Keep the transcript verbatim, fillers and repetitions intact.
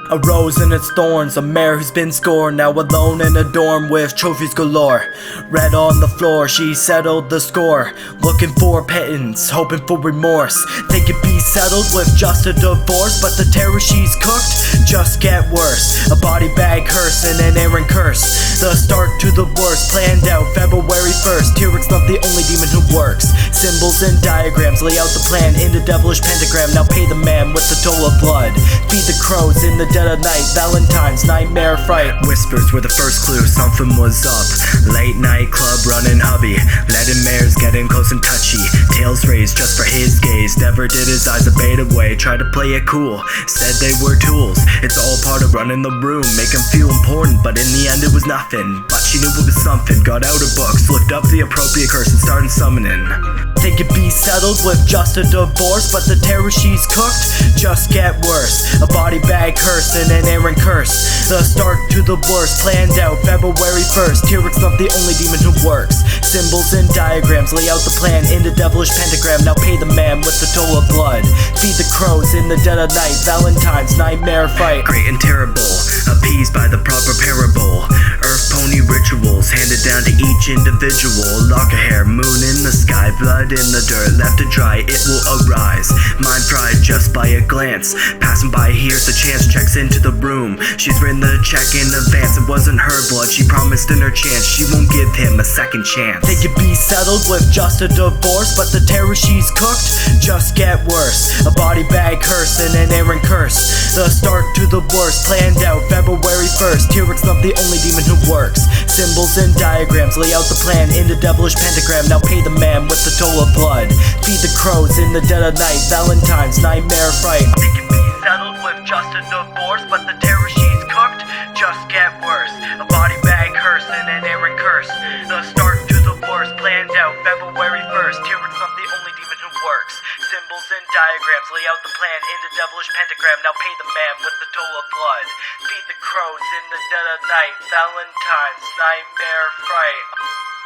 A rose and its thorns, a mare who's been scorned, now alone in a dorm with trophies galore. Red on the floor, she settled the score, looking for pittance, hoping for remorse. Think it'd be settled with just a divorce, but the terror she's cooked just get worse. A body bag curse and an errant curse, the start to the worst, planned out February first. Tyric's not the only demon who works. Symbols and diagrams lay out the plan in the devilish pentagram. Now pay the man with the toll of blood, feed the crows in the dead of night, Valentine's nightmare fright. Whispers were the first clue something was up. Late night club running hubby, letting mares getting close and touchy. Tails raised just for his gaze, never did his eyes abate away. Tried to play it cool, said they were tools. It's all part of running the room, make him feel important, but in the end it was nothing. But she knew it was something, got out her books, looked up the appropriate curse and started summoning. Think it'd be settled with just a divorce, but the terror she's cooked just get worse. A body bag curse and an errant curse, the start to the worst, planned out February first. Tyric's not the only demon who works. Symbols and diagrams lay out the plan in the devilish pentagram. Now pay the man with the toll of blood, feed the crows in the dead of night, Valentine's nightmare fight. Great and terrible, appeased by the proper parable. Earth pony rituals handed down to each individual. Lock of hair, moon in the sky, blood in the dirt, left to dry, it will arise. Mind fried just by a glance, passing by here's the chance, checks into the room. She's written the check in advance, it wasn't her blood, she promised in her chance she won't give him a second chance. Think it'd be settled with just a divorce, but the terror she's cooked just get worse. A body bag curse and an errant curse, the start to the worst, planned out February first. Tyric's not the only demon who works. Symbols and diagrams lay out the plan in the devilish pentagram. Now pay the man with the toll of blood, feed the crows in the dead of night, Valentine's nightmare fright. Think it'd be settled with just a divorce, but the terror she's cooked just get worse. A body bag curse and an errant curse, the start to the worst, planned out February first. Tyric's not the only demon who works. Symbols and diagrams lay out the plan in the devilish pentagram. Now pay the man with the toll of blood, feed the crows in the dead of night, Valentine's nightmare fright.